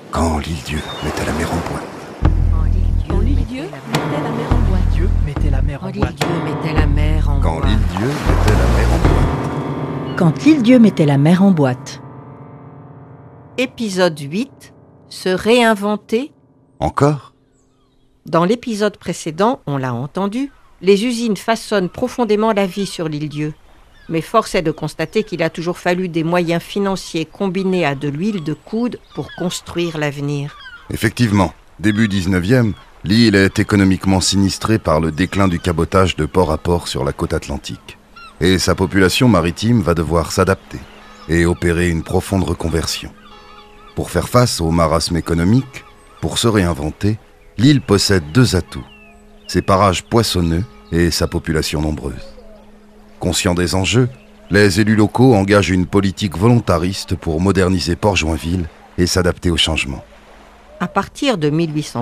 Quand l'île-dieu mettait la mer en boîte. Quand l'île-dieu mettait la mer en boîte. Dieu mettait la mer en boîte. Dieu mettait la mer en Quand boîte. l'île-dieu mettait la mer en boîte. Quand l'île-dieu mettait la mer en boîte. Épisode 8. Se réinventer. Encore? Dans l'épisode précédent, on l'a entendu, les usines façonnent profondément la vie sur l'île-dieu. Mais force est de constater qu'il a toujours fallu des moyens financiers combinés à de l'huile de coude pour construire l'avenir. Effectivement, début 19e, l'île est économiquement sinistrée par le déclin du cabotage de port à port sur la côte atlantique. Et sa population maritime va devoir s'adapter et opérer une profonde reconversion. Pour faire face au marasme économique, pour se réinventer, l'île possède deux atouts, ses parages poissonneux et sa population nombreuse. Conscients des enjeux, les élus locaux engagent une politique volontariste pour moderniser Port-Joinville et s'adapter au changement. À partir de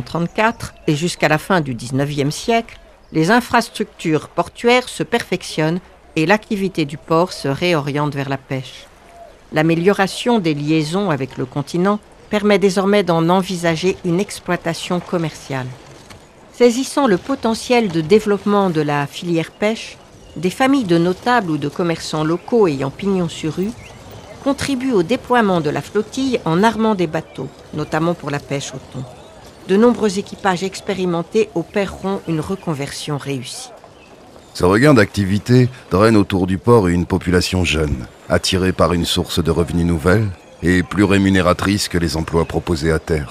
1834 et jusqu'à la fin du 19e siècle, les infrastructures portuaires se perfectionnent et l'activité du port se réoriente vers la pêche. L'amélioration des liaisons avec le continent permet désormais d'en envisager une exploitation commerciale. Saisissant le potentiel de développement de la filière pêche, des familles de notables ou de commerçants locaux ayant pignon sur rue contribuent au déploiement de la flottille en armant des bateaux, notamment pour la pêche au thon. De nombreux équipages expérimentés opéreront une reconversion réussie. Ce regain d'activité draine autour du port une population jeune, attirée par une source de revenus nouvelle et plus rémunératrice que les emplois proposés à terre.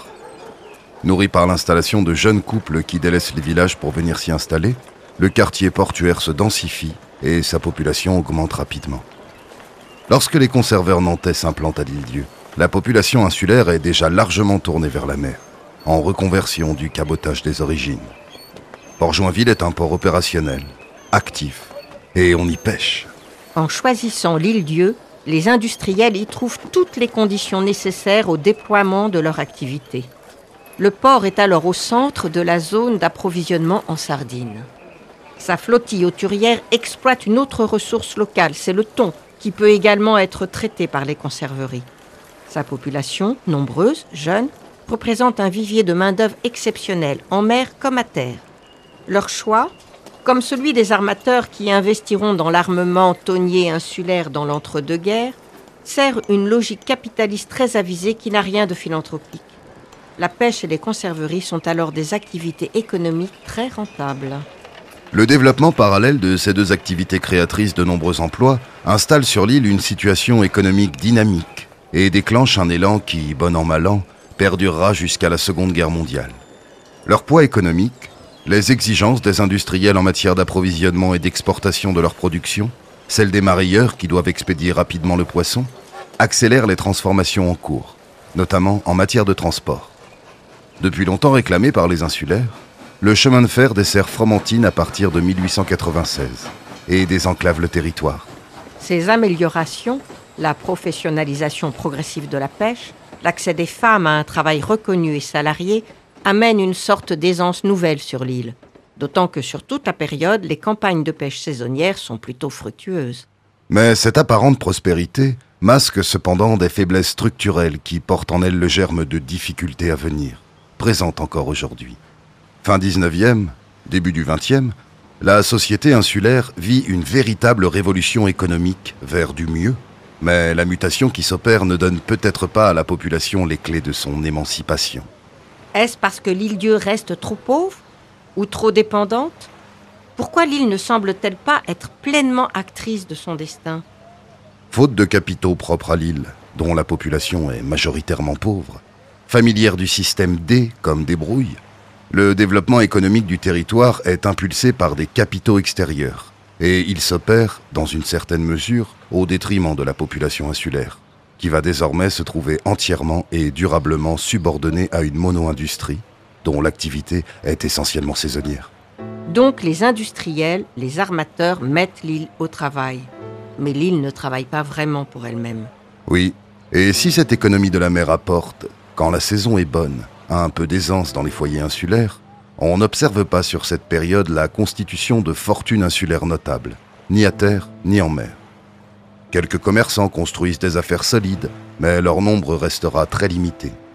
Nourri par l'installation de jeunes couples qui délaissent les villages pour venir s'y installer, le quartier portuaire se densifie et sa population augmente rapidement. Lorsque les conserveurs nantais s'implantent à l'île-dieu, la population insulaire est déjà largement tournée vers la mer, en reconversion du cabotage des origines. Port-Joinville est un port opérationnel, actif, et on y pêche. En choisissant l'île-dieu, les industriels y trouvent toutes les conditions nécessaires au déploiement de leur activité. Le port est alors au centre de la zone d'approvisionnement en sardines. Sa flottille hauturière exploite une autre ressource locale, c'est le thon, qui peut également être traité par les conserveries. Sa population, nombreuse, jeune, représente un vivier de main-d'œuvre exceptionnel, en mer comme à terre. Leur choix, comme celui des armateurs qui investiront dans l'armement thonier insulaire dans l'entre-deux-guerres, sert une logique capitaliste très avisée qui n'a rien de philanthropique. La pêche et les conserveries sont alors des activités économiques très rentables. Le développement parallèle de ces deux activités créatrices de nombreux emplois installe sur l'île une situation économique dynamique et déclenche un élan qui, bon an mal an, perdurera jusqu'à la Seconde Guerre mondiale. Leur poids économique, les exigences des industriels en matière d'approvisionnement et d'exportation de leur production, celles des marailleurs qui doivent expédier rapidement le poisson, accélèrent les transformations en cours, notamment en matière de transport. Depuis longtemps réclamé par les insulaires, le chemin de fer dessert Fromentine à partir de 1896 et désenclave le territoire. Ces améliorations, la professionnalisation progressive de la pêche, l'accès des femmes à un travail reconnu et salarié, amènent une sorte d'aisance nouvelle sur l'île. D'autant que sur toute la période, les campagnes de pêche saisonnières sont plutôt fructueuses. Mais cette apparente prospérité masque cependant des faiblesses structurelles qui portent en elles le germe de difficultés à venir, présentes encore aujourd'hui. Fin 19e, début du 20e, la société insulaire vit une véritable révolution économique vers du mieux, mais la mutation qui s'opère ne donne peut-être pas à la population les clés de son émancipation. Est-ce parce que l'île-dieu reste trop pauvre ou trop dépendante? Pourquoi l'île ne semble-t-elle pas être pleinement actrice de son destin? Faute de capitaux propres à l'île, dont la population est majoritairement pauvre, familière du système D comme débrouille, le développement économique du territoire est impulsé par des capitaux extérieurs et il s'opère, dans une certaine mesure, au détriment de la population insulaire, qui va désormais se trouver entièrement et durablement subordonnée à une mono-industrie dont l'activité est essentiellement saisonnière. Donc les industriels, les armateurs mettent l'île au travail. Mais l'île ne travaille pas vraiment pour elle-même. Oui, et si cette économie de la mer apporte, quand la saison est bonne, un peu d'aisance dans les foyers insulaires, on n'observe pas sur cette période la constitution de fortunes insulaires notables, ni à terre ni en mer. Quelques commerçants construisent des affaires solides, mais leur nombre restera très limité,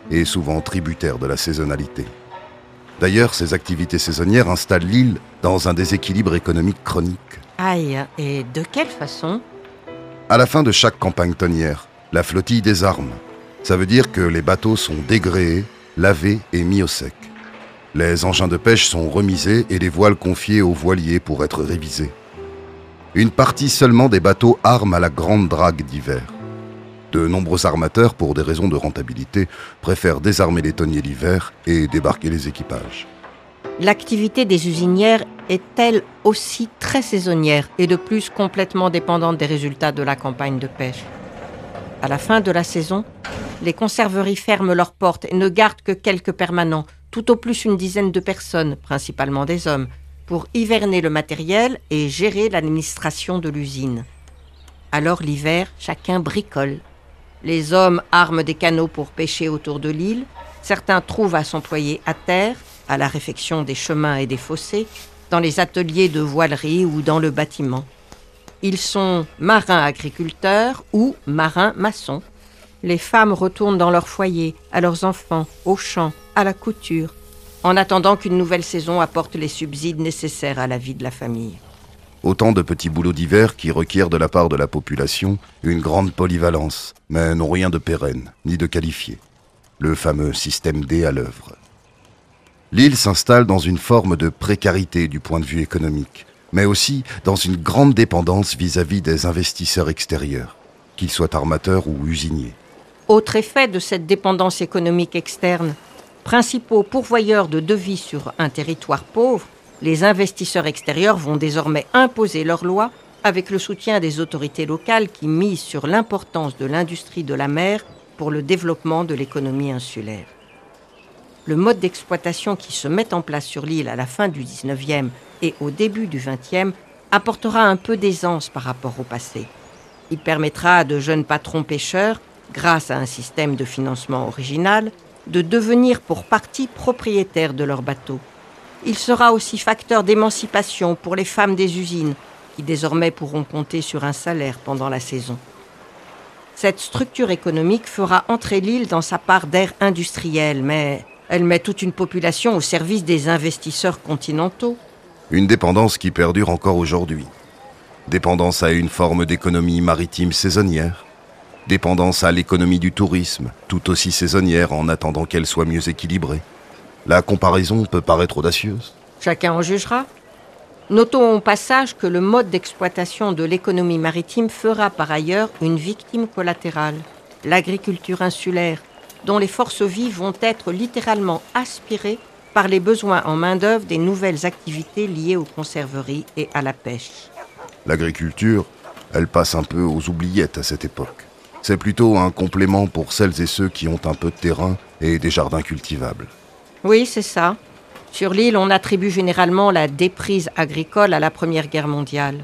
et souvent tributaires de la saisonnalité. D'ailleurs, ces activités saisonnières installent l'île dans un déséquilibre économique chronique. Aïe, et de quelle façon ? À la fin de chaque campagne tonnière, la flottille désarme. Ça veut dire que les bateaux sont dégréés, lavés et mis au sec. Les engins de pêche sont remisés et les voiles confiées aux voiliers pour être révisés. Une partie seulement des bateaux arment à la grande drague d'hiver. De nombreux armateurs, pour des raisons de rentabilité, préfèrent désarmer les tonniers l'hiver et débarquer les équipages. L'activité des usinières est elle aussi très saisonnière et de plus complètement dépendante des résultats de la campagne de pêche. À la fin de la saison, les conserveries ferment leurs portes et ne gardent que quelques permanents, tout au plus une dizaine de personnes, principalement des hommes, pour hiverner le matériel et gérer l'administration de l'usine. Alors l'hiver, chacun bricole. Les hommes arment des canots pour pêcher autour de l'île, certains trouvent à s'employer à terre, à la réfection des chemins et des fossés, dans les ateliers de voilerie ou dans le bâtiment. Ils sont marins agriculteurs ou marins maçons. Les femmes retournent dans leur foyer, à leurs enfants, aux champs, à la couture, en attendant qu'une nouvelle saison apporte les subsides nécessaires à la vie de la famille. Autant de petits boulots d'hiver qui requièrent de la part de la population une grande polyvalence, mais n'ont rien de pérenne, ni de qualifié. Le fameux système D à l'œuvre. L'île s'installe dans une forme de précarité du point de vue économique, mais aussi dans une grande dépendance vis-à-vis des investisseurs extérieurs, qu'ils soient armateurs ou usiniers. Autre effet de cette dépendance économique externe, principaux pourvoyeurs de devises sur un territoire pauvre, les investisseurs extérieurs vont désormais imposer leurs lois avec le soutien des autorités locales qui misent sur l'importance de l'industrie de la mer pour le développement de l'économie insulaire. Le mode d'exploitation qui se met en place sur l'île à la fin du 19e et au début du 20e apportera un peu d'aisance par rapport au passé. Il permettra à de jeunes patrons pêcheurs, grâce à un système de financement original, de devenir pour partie propriétaires de leurs bateaux. Il sera aussi facteur d'émancipation pour les femmes des usines, qui désormais pourront compter sur un salaire pendant la saison. Cette structure économique fera entrer l'île dans sa part d'ère industrielle, mais elle met toute une population au service des investisseurs continentaux. Une dépendance qui perdure encore aujourd'hui. Dépendance à une forme d'économie maritime saisonnière. Dépendance à l'économie du tourisme, tout aussi saisonnière en attendant qu'elle soit mieux équilibrée. La comparaison peut paraître audacieuse. Chacun en jugera. Notons au passage que le mode d'exploitation de l'économie maritime fera par ailleurs une victime collatérale, l'agriculture insulaire, dont les forces vives vont être littéralement aspirées par les besoins en main-d'œuvre des nouvelles activités liées aux conserveries et à la pêche. L'agriculture, elle passe un peu aux oubliettes à cette époque. C'est plutôt un complément pour celles et ceux qui ont un peu de terrain et des jardins cultivables. Oui, c'est ça. Sur l'île, on attribue généralement la déprise agricole à la Première Guerre mondiale.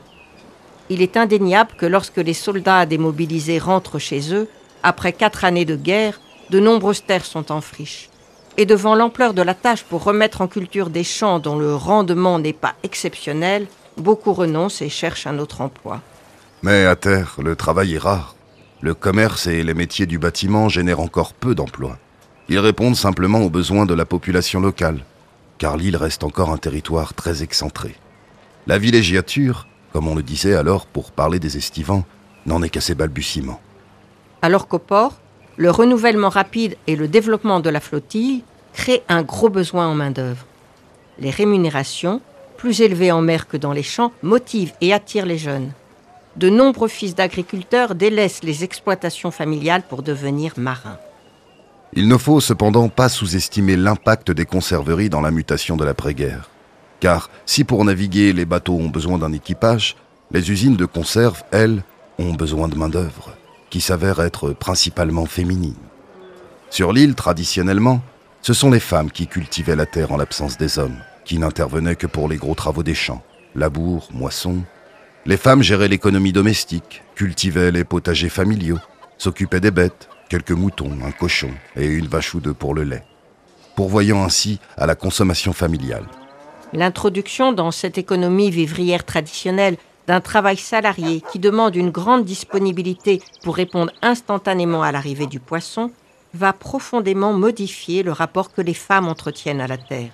Il est indéniable que lorsque les soldats démobilisés rentrent chez eux, après 4 années de guerre, de nombreuses terres sont en friche. Et devant l'ampleur de la tâche pour remettre en culture des champs dont le rendement n'est pas exceptionnel, beaucoup renoncent et cherchent un autre emploi. Mais à terre, le travail est rare. Le commerce et les métiers du bâtiment génèrent encore peu d'emplois. Ils répondent simplement aux besoins de la population locale, car l'île reste encore un territoire très excentré. La villégiature, comme on le disait alors pour parler des estivants, n'en est qu'à ses balbutiements. Alors qu'au port, le renouvellement rapide et le développement de la flottille créent un gros besoin en main-d'œuvre. Les rémunérations, plus élevées en mer que dans les champs, motivent et attirent les jeunes. De nombreux fils d'agriculteurs délaissent les exploitations familiales pour devenir marins. Il ne faut cependant pas sous-estimer l'impact des conserveries dans la mutation de l'après-guerre. Car si pour naviguer les bateaux ont besoin d'un équipage, les usines de conserve, elles, ont besoin de main-d'œuvre, qui s'avère être principalement féminine. Sur l'île, traditionnellement, ce sont les femmes qui cultivaient la terre en l'absence des hommes, qui n'intervenaient que pour les gros travaux des champs, labour, moisson. Les femmes géraient l'économie domestique, cultivaient les potagers familiaux, s'occupaient des bêtes, quelques moutons, un cochon et une vache ou deux pour le lait, pourvoyant ainsi à la consommation familiale. L'introduction dans cette économie vivrière traditionnelle d'un travail salarié qui demande une grande disponibilité pour répondre instantanément à l'arrivée du poisson va profondément modifier le rapport que les femmes entretiennent à la terre.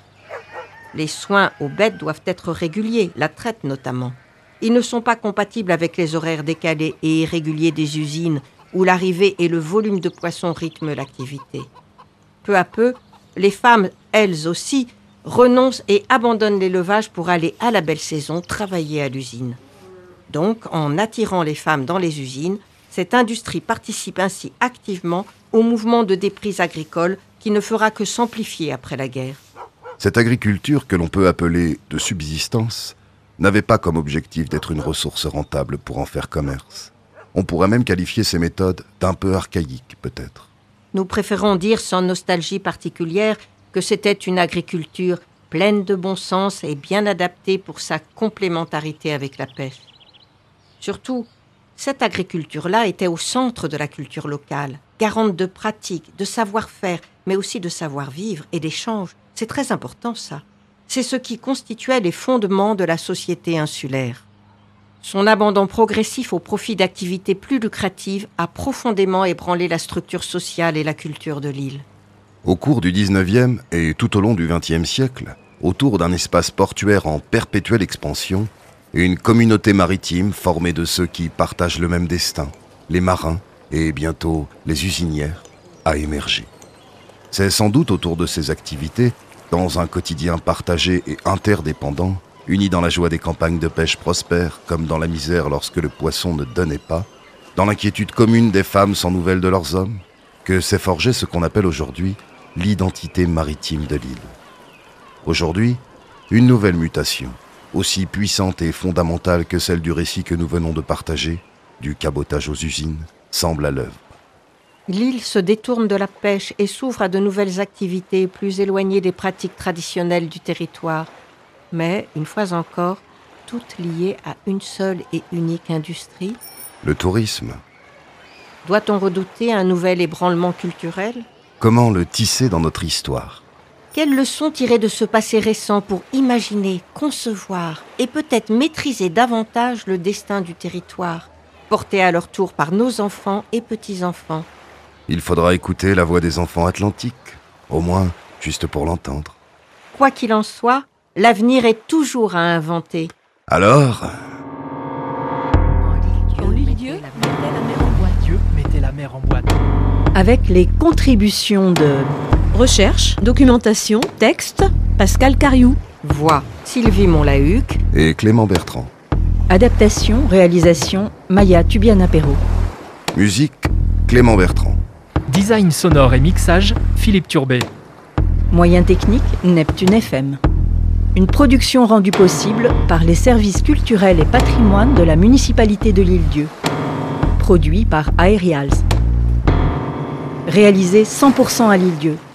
Les soins aux bêtes doivent être réguliers, la traite notamment. Ils ne sont pas compatibles avec les horaires décalés et irréguliers des usines où l'arrivée et le volume de poissons rythment l'activité. Peu à peu, les femmes, elles aussi, renoncent et abandonnent l'élevage pour aller à la belle saison travailler à l'usine. Donc, en attirant les femmes dans les usines, cette industrie participe ainsi activement au mouvement de déprise agricole qui ne fera que s'amplifier après la guerre. Cette agriculture que l'on peut appeler de subsistance n'avait pas comme objectif d'être une ressource rentable pour en faire commerce. On pourrait même qualifier ces méthodes d'un peu archaïques, peut-être. Nous préférons dire sans nostalgie particulière que c'était une agriculture pleine de bon sens et bien adaptée pour sa complémentarité avec la pêche. Surtout, cette agriculture-là était au centre de la culture locale, garante de pratiques, de savoir-faire, mais aussi de savoir-vivre et d'échanges. C'est très important, ça. C'est ce qui constituait les fondements de la société insulaire. Son abandon progressif au profit d'activités plus lucratives a profondément ébranlé la structure sociale et la culture de l'île. Au cours du 19e et tout au long du 20e siècle, autour d'un espace portuaire en perpétuelle expansion, une communauté maritime formée de ceux qui partagent le même destin, les marins et bientôt les usinières, a émergé. C'est sans doute autour de ces activités, dans un quotidien partagé et interdépendant, unis dans la joie des campagnes de pêche prospères, comme dans la misère lorsque le poisson ne donnait pas, dans l'inquiétude commune des femmes sans nouvelles de leurs hommes, que s'est forgé ce qu'on appelle aujourd'hui l'identité maritime de l'île. Aujourd'hui, une nouvelle mutation, aussi puissante et fondamentale que celle du récit que nous venons de partager, du cabotage aux usines, semble à l'œuvre. L'île se détourne de la pêche et s'ouvre à de nouvelles activités plus éloignées des pratiques traditionnelles du territoire, mais, une fois encore, toutes liées à une seule et unique industrie. Le tourisme. Doit-on redouter un nouvel ébranlement culturel ? Comment le tisser dans notre histoire ? Quelles leçons tirer de ce passé récent pour imaginer, concevoir et peut-être maîtriser davantage le destin du territoire, porté à leur tour par nos enfants et petits-enfants ? Il faudra écouter la voix des enfants atlantiques, au moins juste pour l'entendre. Quoi qu'il en soit, l'avenir est toujours à inventer. Alors, Quand l'île Dieu mettait la mer en boîte. Dieu mettait la mer en boîte. Avec les contributions de Recherche, documentation, texte, Pascal Cariou. Voix Sylvie Monlahuc. et Clément Bertrand. adaptation, réalisation, Maya Tubiana-Perrault. Musique, Clément Bertrand. Design sonore et mixage, Philippe Turbet. Moyens techniques, Neptune FM. Une production rendue possible par les services culturels et patrimoine de la municipalité de l'Île-Dieu. Produit par Aerials. Réalisé 100% à l'Île-Dieu.